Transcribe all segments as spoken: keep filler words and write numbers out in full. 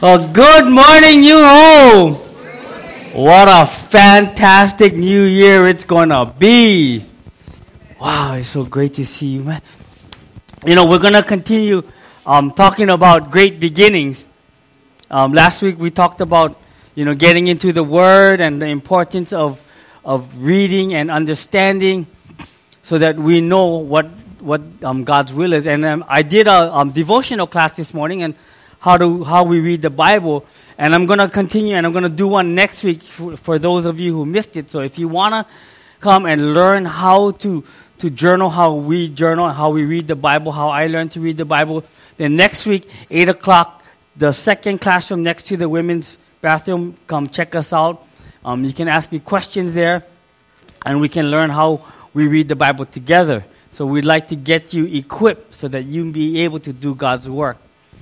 Well, good morning, New Home. What a fantastic new year it's gonna be. Wow, it's so great to see you, man. You know, we're gonna continue um, talking about great beginnings. Um, last week we talked about, you know, getting into the Word and the importance of of reading and understanding, so that we know what what um, God's will is. And um, I did a um, devotional class this morning and how to how we read the Bible, and I'm gonna continue, and I'm gonna do one next week for, for those of you who missed it. So if you wanna come and learn how to to journal, how we journal, how we read the Bible, how I learned to read the Bible, then next week eight o'clock, the second classroom next to the women's bathroom, come check us out. Um, you can ask me questions there, and we can learn how we read the Bible together. So we'd like to get you equipped so that you be able to do God's work.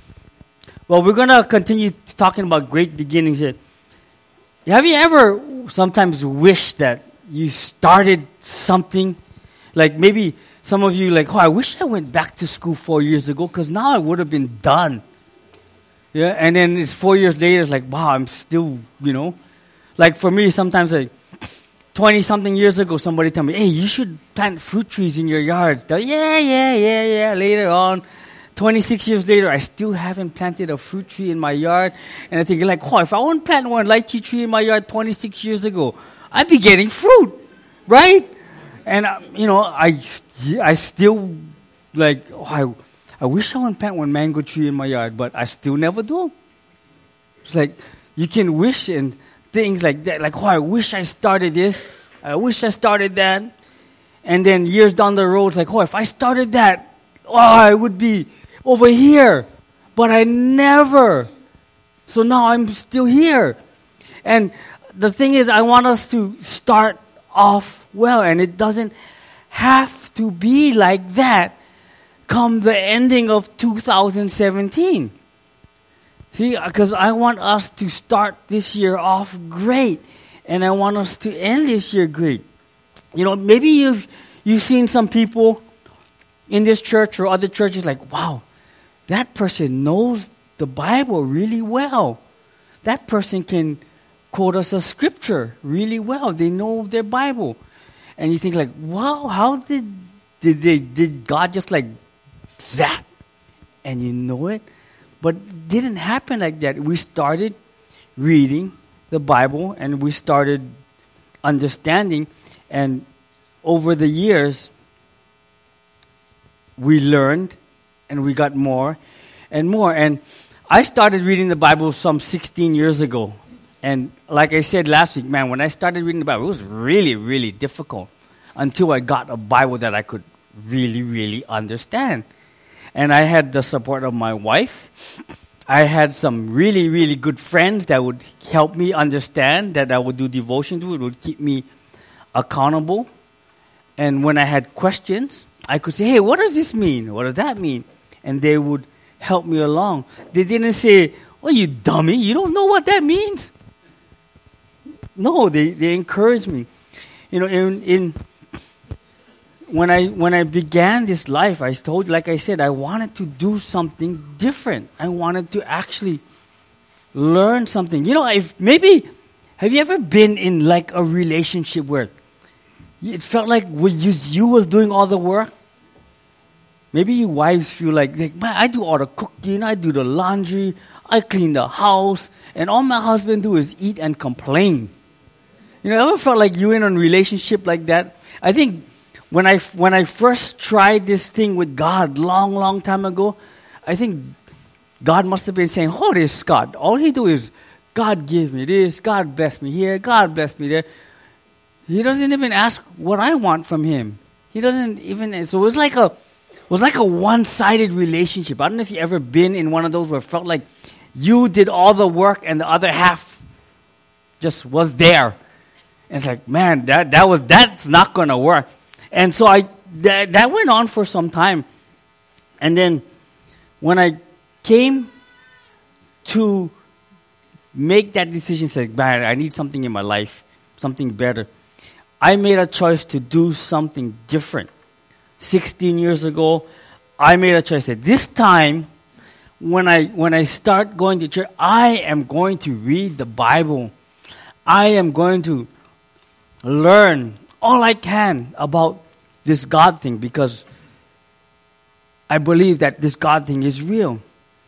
Well, we're going to continue talking about great beginnings here. Have you ever sometimes wished that you started something? Like maybe some of you like, oh, I wish I went back to school four years ago because now I would have been done. Yeah, and then it's four years later, it's like, wow, I'm still, you know. Like for me, sometimes like twenty-something years ago, somebody tell me, hey, you should plant fruit trees in your yard. Yeah, yeah, yeah, yeah. Later on, twenty-six years later, I still haven't planted a fruit tree in my yard. And I think, like, oh, if I wouldn't plant one lychee tree in my yard twenty-six years ago, I'd be getting fruit, right? And, uh, you know, I, st- I still, like, oh, I, I wish I wouldn't plant one mango tree in my yard, but I still never do. It's like, you can wish and things like that. Like, oh, I wish I started this. I wish I started that. And then years down the road, it's like, oh, if I started that, oh, I would be over here, but I never. So now I'm still here. And the thing is, I want us to start off well, and it doesn't have to be like that come the ending of two thousand seventeen. See, because I want us to start this year off great, and I want us to end this year great. You know, maybe you've you've seen some people in this church or other churches like, wow, that person knows the Bible really well. That person can quote us a scripture really well. They know their Bible. And you think like, wow, how did did they did God just like zap and you know it? But it didn't happen like that. We started reading the Bible and we started understanding, and over the years we learned and we got more and more. And I started reading the Bible some sixteen years ago. And like I said last week, man, when I started reading the Bible, it was really, really difficult until I got a Bible that I could really, really understand. And I had the support of my wife. I had some really, really good friends that would help me understand, that I would do devotion to. It would keep me accountable. And when I had questions, I could say, hey, what does this mean? What does that mean? And they would help me along. They didn't say, oh, you dummy, you don't know what that means. No, they, they encouraged me. You know, in, in when I when I began this life, I told, like I said, I wanted to do something different. I wanted to actually learn something. You know, if maybe, have you ever been in like a relationship where it felt like you, you was doing all the work? Maybe you wives feel like, like, man, I do all the cooking, I do the laundry, I clean the house, and all my husband do is eat and complain. You know, ever felt like you in a relationship like that? I think when I, when I first tried this thing with God long, long time ago, I think God must have been saying, oh, this Scott, all he do is, God give me this, God bless me here, God bless me there. He doesn't even ask what I want from him. He doesn't even, so it was like a, it was like a one-sided relationship. I don't know if you ever been in one of those where it felt like you did all the work and the other half just was there. And it's like, man, that that was that's not going to work. And so I that, that went on for some time. And then when I came to make that decision, said, man, I need something in my life, something better, I made a choice to do something different. sixteen years ago, I made a choice that this time when I when I start going to church, I am going to read the Bible. I am going to learn all I can about this God thing because I believe that this God thing is real.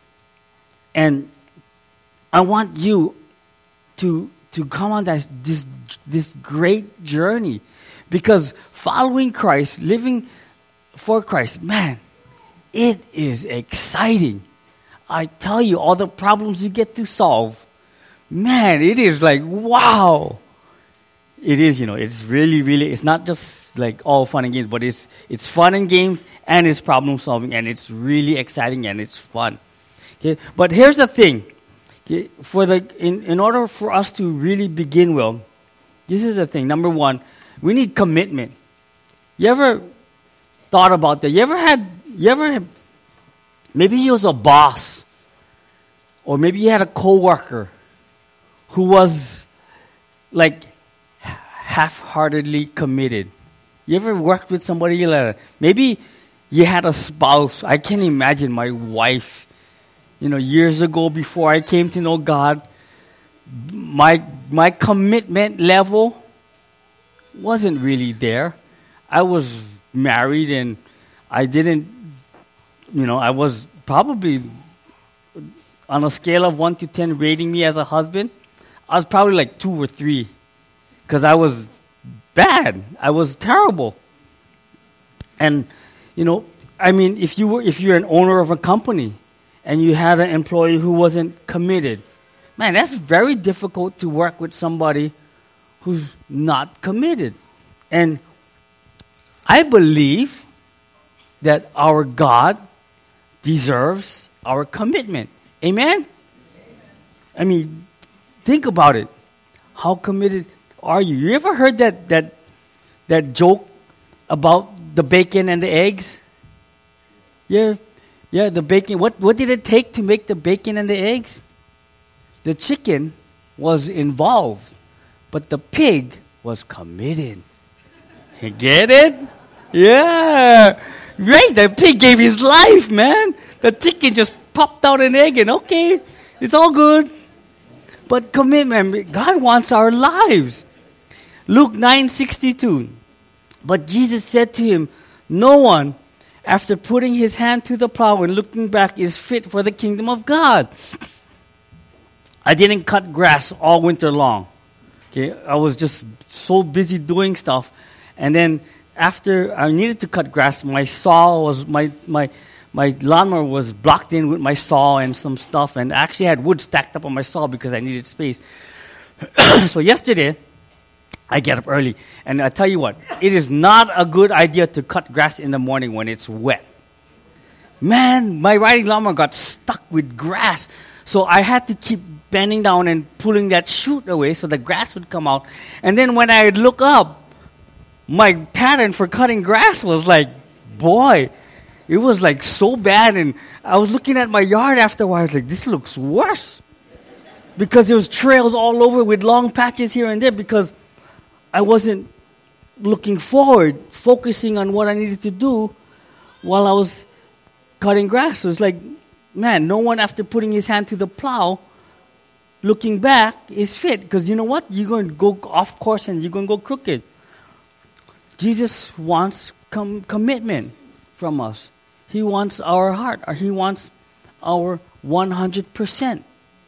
And I want you to to come on this this, this great journey because following Christ, living for Christ, man, it is exciting. I tell you, all the problems you get to solve, man, it is like, wow. It is, you know, it's really, really, it's not just like all fun and games, but it's it's fun and games and it's problem solving and it's really exciting and it's fun. Okay, but here's the thing. Okay, for the in, in order for us to really begin well, this is the thing. Number one, we need commitment. You ever thought about that? You ever had, you ever, had, maybe you was a boss or maybe you had a coworker who was like half-heartedly committed. You ever worked with somebody like that? Maybe you had a spouse. I can imagine my wife, you know, years ago before I came to know God, my my commitment level wasn't really there. I was married and I didn't, you know, I was probably on a scale of one to ten rating me as a husband, I was probably like two or three. Because I was bad. I was terrible. And, you know, I mean, if you were, if you're an owner of a company and you had an employee who wasn't committed, man, that's very difficult to work with somebody who's not committed. And I believe that our God deserves our commitment. Amen? I mean, think about it. How committed are you? You ever heard that that that joke about the bacon and the eggs? Yeah, yeah, the bacon. What what did it take to make the bacon and the eggs? The chicken was involved, but the pig was committed. You get it? Yeah, right. The pig gave his life, man. The chicken just popped out an egg, and okay, it's all good. But commitment, God wants our lives. Luke nine sixty-two. But Jesus said to him, no one, after putting his hand to the plow and looking back, is fit for the kingdom of God. I didn't cut grass all winter long. Okay, I was just so busy doing stuff. And then after I needed to cut grass, my saw was, my, my, my lawnmower was blocked in with my saw and some stuff. And I actually had wood stacked up on my saw because I needed space. So yesterday, I get up early, and I tell you what, it is not a good idea to cut grass in the morning when it's wet. Man, my riding lawnmower got stuck with grass, so I had to keep bending down and pulling that chute away so the grass would come out. And then when I look up, my pattern for cutting grass was like, boy, it was like so bad. And I was looking at my yard after a while, I was like, this looks worse. Because there was trails all over with long patches here and there because I wasn't looking forward, focusing on what I needed to do while I was cutting grass. So it's like, man, no one after putting his hand to the plow, looking back, is fit. Because you know what? You're going to go off course and you're going to go crooked. Jesus wants com- commitment from us. He wants our heart. Or he wants our one hundred percent.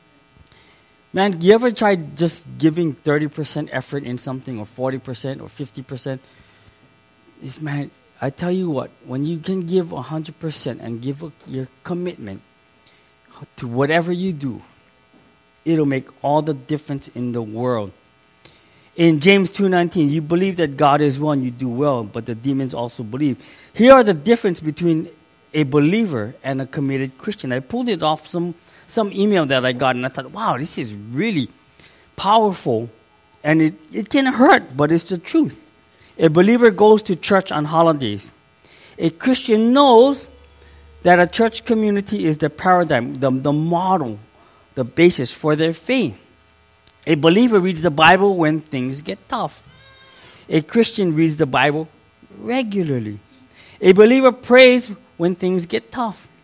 Man, you ever tried just giving thirty percent effort in something or forty percent or fifty percent? It's, man, I tell you what, when you can give one hundred percent and give a, your commitment to whatever you do, it'll make all the difference in the world. In James two nineteen, you believe that God is one, you do well, but the demons also believe. Here are the difference between a believer and a committed Christian. I pulled it off some some email that I got, and I thought, wow, this is really powerful. And it, it can hurt, but it's the truth. A believer goes to church on holidays. A Christian knows that a church community is the paradigm, the, the model, the basis for their faith. A believer reads the Bible when things get tough. A Christian reads the Bible regularly. A believer prays when things get tough.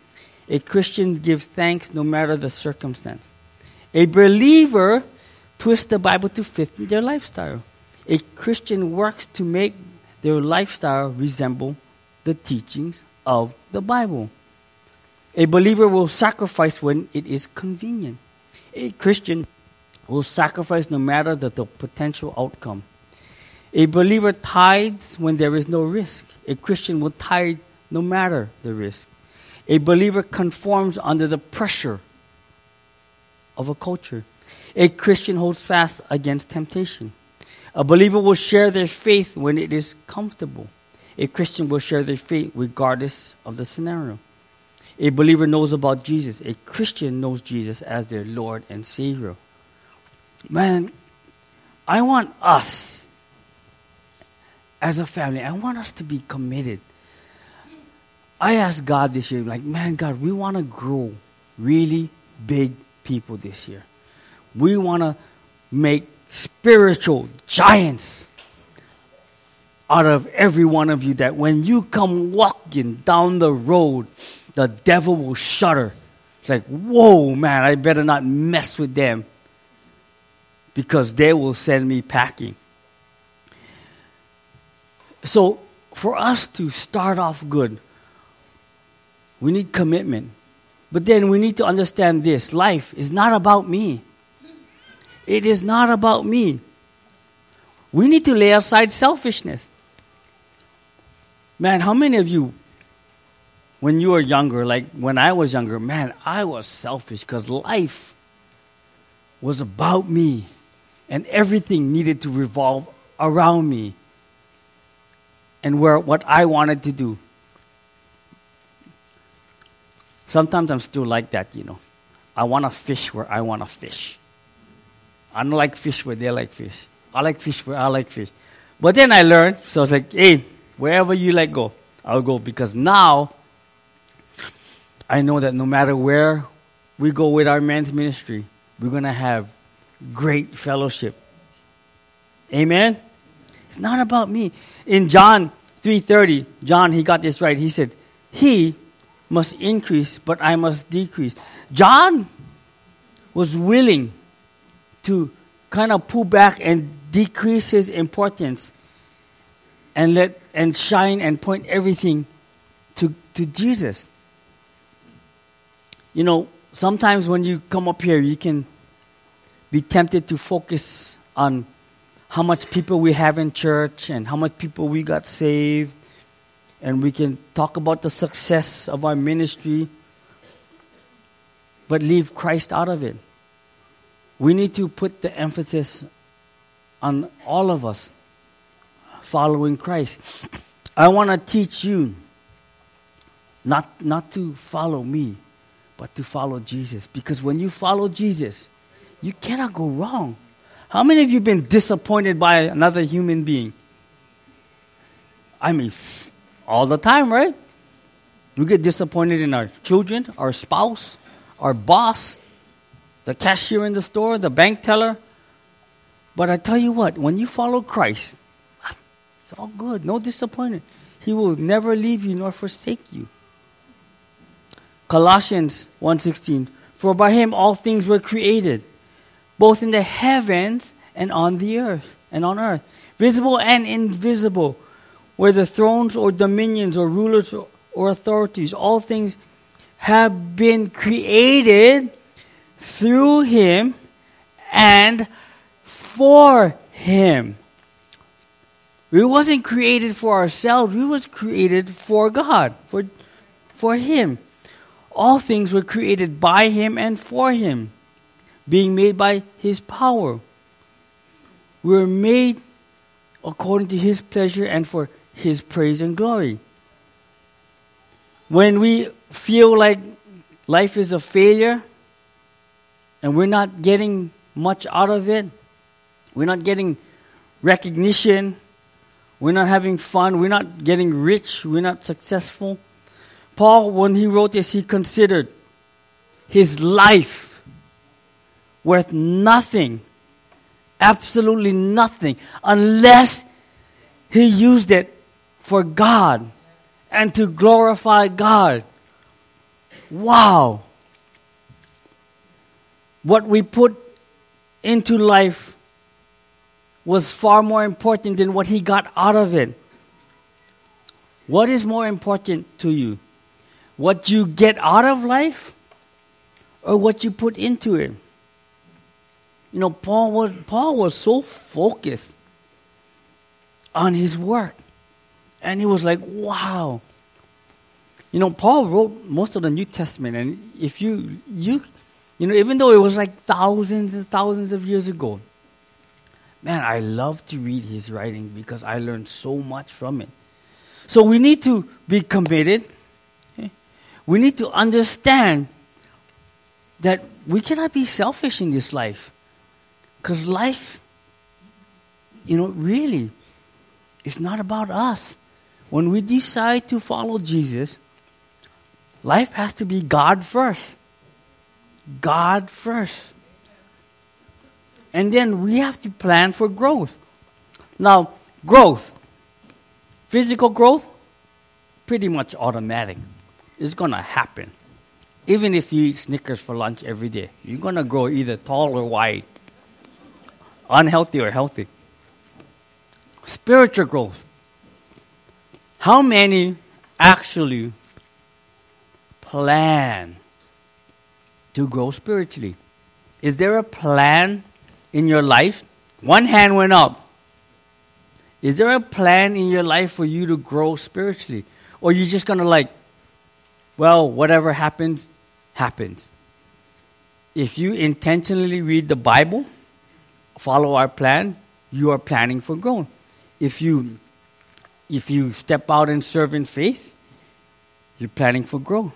A Christian gives thanks no matter the circumstance. A believer twists the Bible to fit their lifestyle. A Christian works to make their lifestyle resemble the teachings of the Bible. A believer will sacrifice when it is convenient. A Christian will sacrifice no matter the, the potential outcome. A believer tithes when there is no risk. A Christian will tithe no matter the risk. A believer conforms under the pressure of a culture. A Christian holds fast against temptation. A believer will share their faith when it is comfortable. A Christian will share their faith regardless of the scenario. A believer knows about Jesus. A Christian knows Jesus as their Lord and Savior. Man, I want us, as a family, I want us to be committed. I asked God this year, like, man, God, we want to grow really big people this year. We want to make spiritual giants out of every one of you, that when you come walking down the road, the devil will shudder. It's like, whoa, man, I better not mess with them, because they will send me packing. So for us to start off good, we need commitment. But then we need to understand this. Life is not about me. It is not about me. We need to lay aside selfishness. Man, how many of you, when you were younger, like when I was younger, man, I was selfish because life was about me. And everything needed to revolve around me and where what I wanted to do. Sometimes I'm still like that, you know. I want to fish where I want to fish. I don't like fish where they like fish. I like fish where I like fish. But then I learned, so it's like, hey, wherever you let go, I'll go. Because now, I know that no matter where we go with our men's ministry, we're going to have great fellowship. Amen? It's not about me. In John three thirty, John, he got this right. He said, he must increase, but I must decrease. John was willing to kind of pull back and decrease his importance and let and shine and point everything to, to Jesus. You know, sometimes when you come up here, you can be tempted to focus on how much people we have in church and how much people we got saved. And we can talk about the success of our ministry, but leave Christ out of it. We need to put the emphasis on all of us following Christ. I want to teach you not, not to follow me, but to follow Jesus. Because when you follow Jesus, you cannot go wrong. How many of you have been disappointed by another human being? I mean, all the time, right? We get disappointed in our children, our spouse, our boss, the cashier in the store, the bank teller. But I tell you what, when you follow Christ, it's all good, no disappointment. He will never leave you nor forsake you. Colossians one sixteen, for by him all things were created, both in the heavens and on the earth, and on earth, visible and invisible, whether thrones or dominions or rulers or, or authorities, all things have been created through him and for him. We wasn't created for ourselves. We was created for God, for, for him. All things were created by him and for him, being made by his power. We were made according to his pleasure and for his praise and glory. When we feel like life is a failure and we're not getting much out of it, we're not getting recognition, we're not having fun, we're not getting rich, we're not successful. Paul, when he wrote this, he considered his life worth nothing, absolutely nothing, unless he used it for God and to glorify God. wow. What we put into life was far more important than what he got out of it. What is more important to you? What you get out of life or what you put into it? You know, Paul was, Paul was so focused on his work. And he was like, wow. You know, Paul wrote most of the New Testament. And if you, you, you know, even though it was like thousands and thousands of years ago, man, I love to read his writing because I learned so much from it. So we need to be committed. Okay? We need to understand that we cannot be selfish in this life. Because life, you know, really, is not about us. When we decide to follow Jesus, life has to be God first. God first. And then we have to plan for growth. Now, growth, physical growth, pretty much automatic. It's going to happen. Even if you eat Snickers for lunch every day, you're going to grow either tall or wide, unhealthy or healthy. Spiritual growth. How many actually plan to grow spiritually? Is there a plan in your life? One hand went up. Is there a plan in your life for you to grow spiritually? Or you're just going to like, well, whatever happens, happens. If you intentionally read the Bible, follow our plan, you are planning for growth. If you if you step out and serve in faith, you're planning for growth.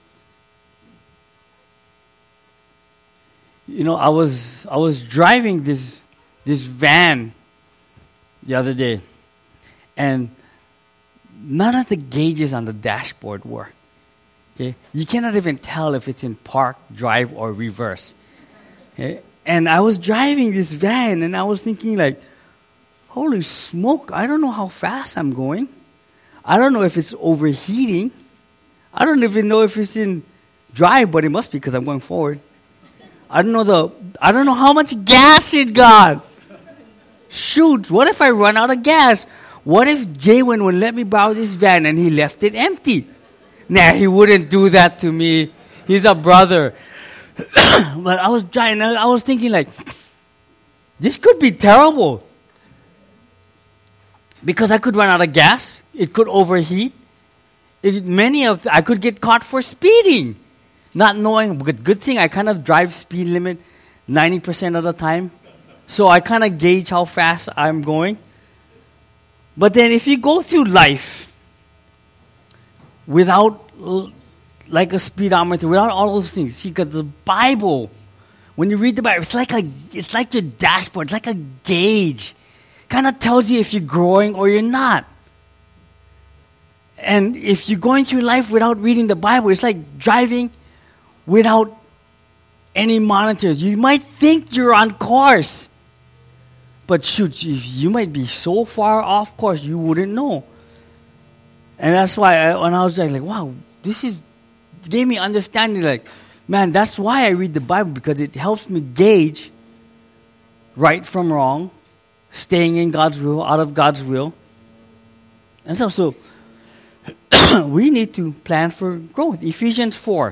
You know, I was I was driving this this van the other day, and none of the gauges on the dashboard work. Okay, you cannot even tell if it's in park, drive, or reverse. Okay? And I was driving this van, and I was thinking like, holy smoke, I don't know how fast I'm going. I don't know if it's overheating. I don't even know if it's in drive, but it must be because I'm going forward. I don't know the. I don't know how much gas it got. Shoot, what if I run out of gas? What if Jaywin would let me borrow this van and he left it empty? Nah, he wouldn't do that to me. He's a brother. But I was driving, I was thinking like, this could be terrible. Because I could run out of gas. It could overheat. It, many of I could get caught for speeding. Not knowing, but good thing I kind of drive speed limit ninety percent of the time. So I kind of gauge how fast I'm going. But then if you go through life without like a speedometer, without all those things, see, because the Bible, when you read the Bible, it's like a, it's like your dashboard, it's like a gauge. Kind of tells you if you're growing or you're not. And if you're going through life without reading the Bible, it's like driving without any monitors. You might think you're on course, but shoot, you might be so far off course you wouldn't know. And that's why I, when I was like, like, wow, this is gave me understanding. Like, man, that's why I read the Bible, because it helps me gauge right from wrong, staying in God's will, out of God's will. And so, so we need to plan for growth. Ephesians four.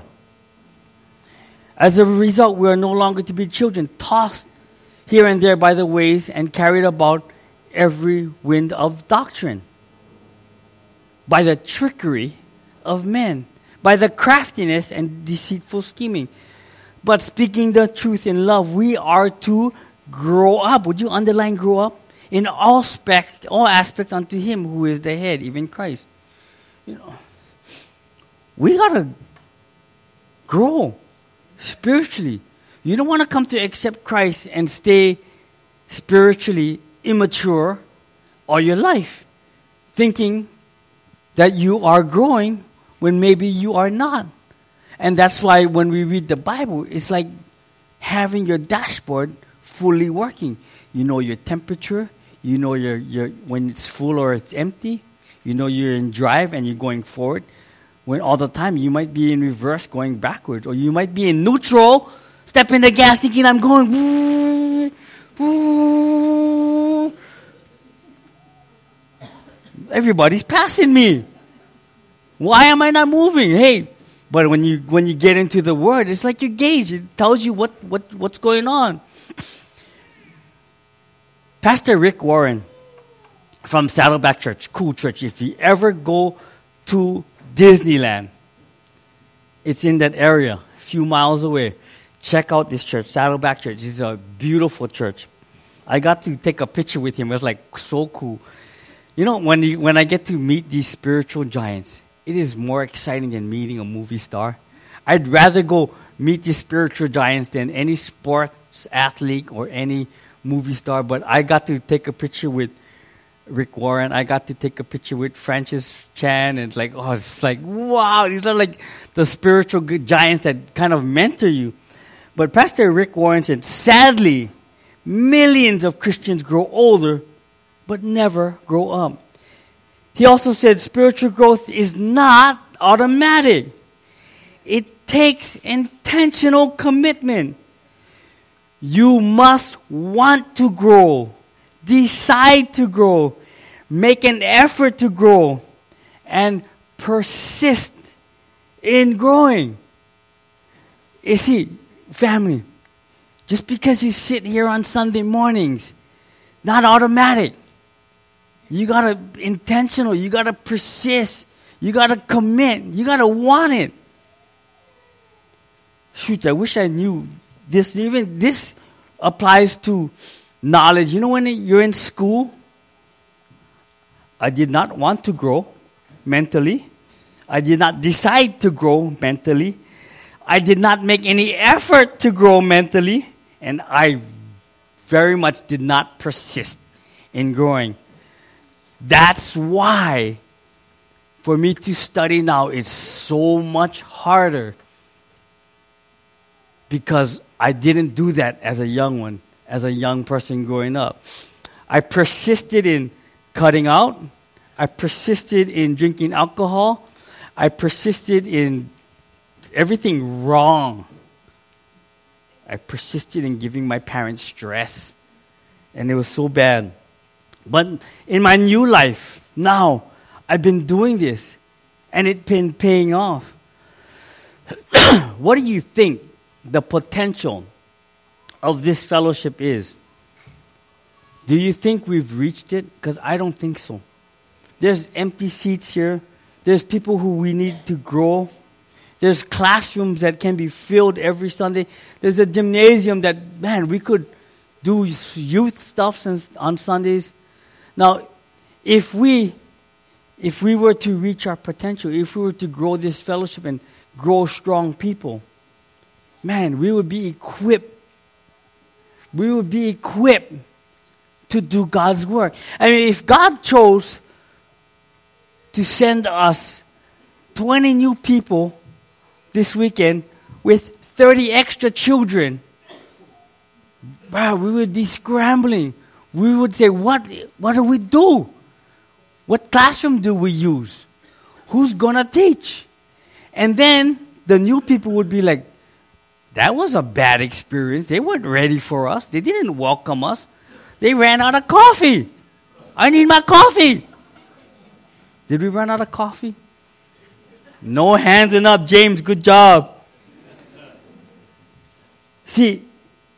As a result, we are no longer to be children, tossed here and there by the waves and carried about every wind of doctrine, by the trickery of men, by the craftiness and deceitful scheming. But speaking the truth in love, we are to grow up. Would you underline grow up? In all spec, all aspects unto Him who is the head, even Christ. You know, we gotta grow spiritually. You don't want to come to accept Christ and stay spiritually immature all your life, thinking that you are growing when maybe you are not. And that's why when we read the Bible, it's like having your dashboard fully working. You know your temperature, you know your, your when it's full or it's empty, you know you're in drive and you're going forward. When all the time you might be in reverse going backwards, or you might be in neutral, step in the gas thinking I'm going, woo, woo. Everybody's passing me. Why am I not moving? Hey, but when you when you get into the Word, it's like you gauge. It tells you what, what what's going on. Pastor Rick Warren from Saddleback Church, cool church. If you ever go to Disneyland, it's in that area, a few miles away. Check out this church, Saddleback Church. It's a beautiful church. I got to take a picture with him. It was like so cool. You know, when you, when I get to meet these spiritual giants, it is more exciting than meeting a movie star. I'd rather go meet these spiritual giants than any sports athlete or any movie star. But I got to take a picture with Rick Warren. I got to take a picture with Francis Chan. And it's like, oh, it's like, wow. These are like the spiritual giants that kind of mentor you. But Pastor Rick Warren said, sadly, millions of Christians grow older but never grow up. He also said spiritual growth is not automatic. It takes intentional commitment. You must want to grow, decide to grow, make an effort to grow, and persist in growing. You see, family, just because you sit here on Sunday mornings, not automatic. You gotta intentional, you gotta persist, you gotta commit, you gotta want it. Shoot, I wish I knew this. Even this applies to knowledge. You know, when you're in school, I did not want to grow mentally. I did not decide to grow mentally. I did not make any effort to grow mentally. And I very much did not persist in growing. That's why for me to study now is so much harder. Because I didn't do that as a young one, as a young person growing up. I persisted in cutting out. I persisted in drinking alcohol. I persisted in everything wrong. I persisted in giving my parents stress. And it was so bad. But in my new life, now, I've been doing this. And it's been paying off. What do you think the potential of this fellowship is? Do you think we've reached it? Because I don't think so. There's empty seats here. There's people who we need to grow. There's classrooms that can be filled every Sunday. There's a gymnasium that, man, we could do youth stuff on Sundays. Now, if we, if we were to reach our potential, if we were to grow this fellowship and grow strong people, man, we would be equipped. We would be equipped to do God's work. I mean, if God chose to send us twenty new people this weekend with thirty extra children, wow, we would be scrambling. We would say, what, what do we do? What classroom do we use? Who's going to teach? And then the new people would be like, that was a bad experience. They weren't ready for us. They didn't welcome us. They ran out of coffee. I need my coffee. Did we run out of coffee? No hands up, James. Good job. See,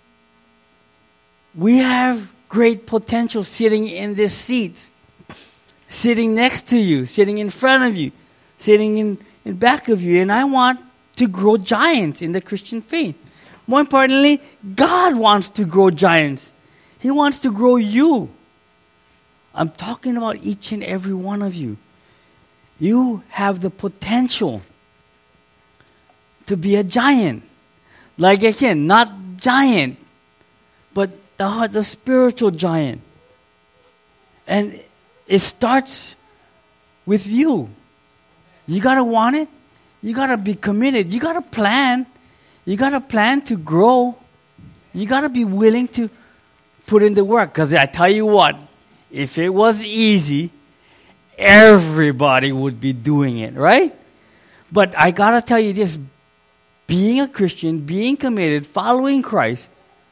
we have great potential sitting in this seat, sitting next to you, sitting in front of you, sitting in, in back of you. And I want to grow giants in the Christian faith. More importantly, God wants to grow giants. He wants to grow you. I'm talking about each and every one of you. You have the potential to be a giant. Like again, not giant, but the, the spiritual giant. And it starts with you. You got to want it. You got to be committed. You got to plan. You got to plan to grow. You got to be willing to put in the work. Because I tell you what, if it was easy, everybody would be doing it, right? But I gotta tell you this, being a Christian, being committed, following Christ,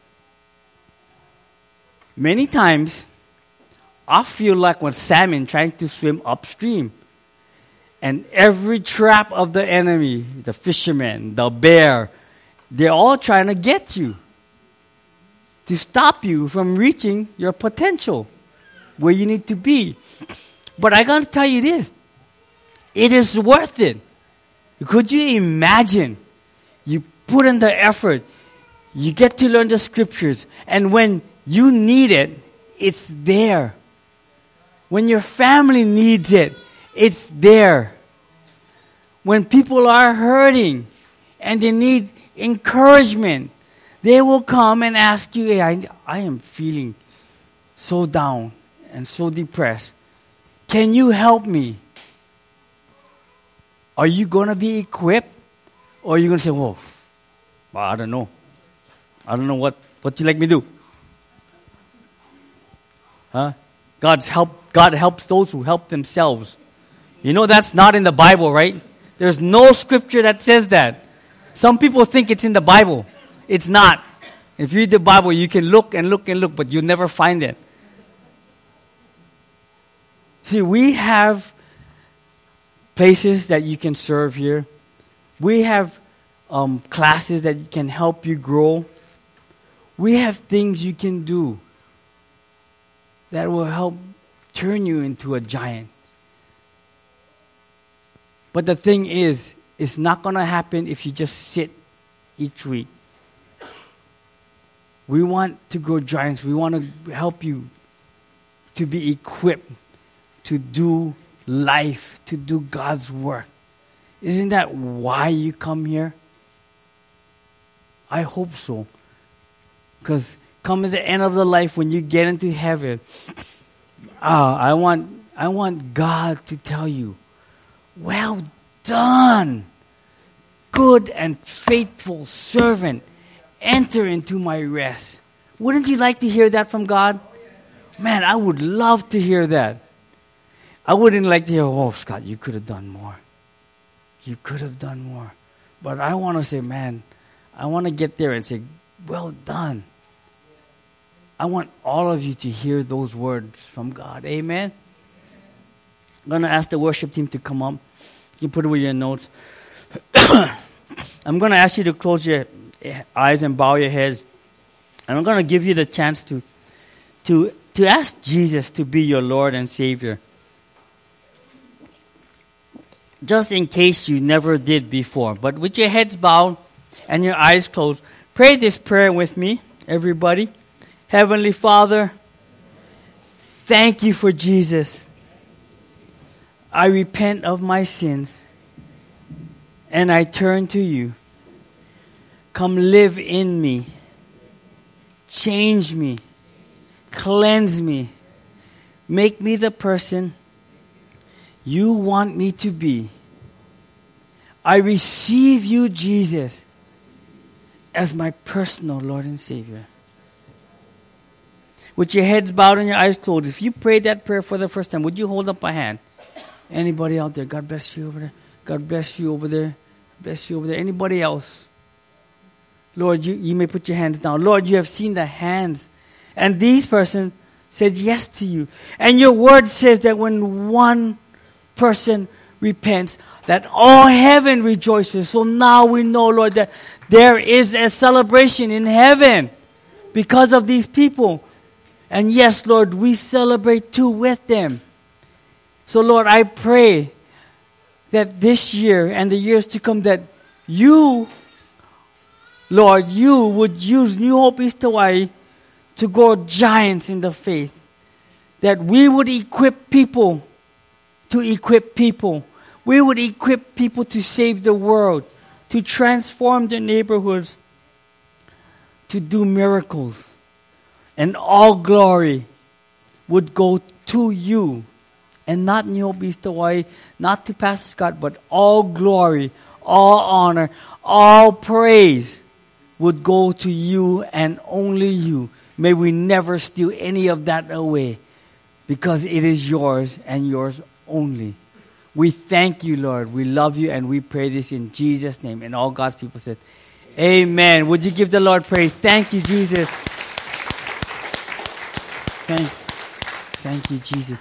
many times I feel like when salmon trying to swim upstream. And every trap of the enemy, the fisherman, the bear, they're all trying to get you, to stop you from reaching your potential, where you need to be. But I got to tell you this, it is worth it. Could you imagine? You put in the effort, you get to learn the scriptures, and when you need it, it's there. When your family needs it, it's there. When people are hurting and they need encouragement, they will come and ask you, hey, I, I am feeling so down and so depressed. Can you help me? Are you going to be equipped? Or are you going to say, well, well, I don't know. I don't know what, what you like me to do. Huh? God's help, God helps those who help themselves. You know that's not in the Bible, right? There's no scripture that says that. Some people think it's in the Bible. It's not. If you read the Bible, you can look and look and look, but you'll never find it. See, we have places that you can serve here. We have um, classes that can help you grow. We have things you can do that will help turn you into a giant. But the thing is, it's not going to happen if you just sit each week. We want to grow giants. We want to help you to be equipped to do life, to do God's work. Isn't that why you come here? I hope so. Because come at the end of the life, when you get into heaven, ah, I want, I want God to tell you, well done, good and faithful servant. Enter into my rest. Wouldn't you like to hear that from God? Man, I would love to hear that. I wouldn't like to hear, oh, Scott, you could have done more. You could have done more. But I want to say, man, I want to get there and say, well done. I want all of you to hear those words from God. Amen? I'm going to ask the worship team to come up. You can put it with your notes. I'm going to ask you to close your eyes and bow your heads. And I'm going to give you the chance to, to, to ask Jesus to be your Lord and Savior. Just in case you never did before. But with your heads bowed and your eyes closed, pray this prayer with me, everybody. Heavenly Father, thank you for Jesus. I repent of my sins and I turn to you. Come live in me. Change me. Cleanse me. Make me the person you want me to be. I receive you, Jesus, as my personal Lord and Savior. With your heads bowed and your eyes closed, if you prayed that prayer for the first time, would you hold up a hand? Anybody out there? God bless you over there. God bless you over there. Bless you over there. Anybody else? Lord, you, you may put your hands down. Lord, you have seen the hands. And these persons said yes to you. And your word says that when one person repents, that all heaven rejoices. So now we know, Lord, that there is a celebration in heaven because of these people. And yes, Lord, we celebrate too with them. So, Lord, I pray that this year and the years to come that you, Lord, you would use New Hope East Hawaii to grow giants in the faith. That we would equip people to equip people. We would equip people to save the world, to transform their neighborhoods, to do miracles. And all glory would go to you. And not New Hope East Hawaii, not to Pastor Scott, but all glory, all honor, all praise would go to you and only you. May we never steal any of that away because it is yours and yours only. We thank you, Lord. We love you, and we pray this in Jesus' name. And all God's people said, amen. Would you give the Lord praise? Thank you, Jesus. Thank, thank you, Jesus.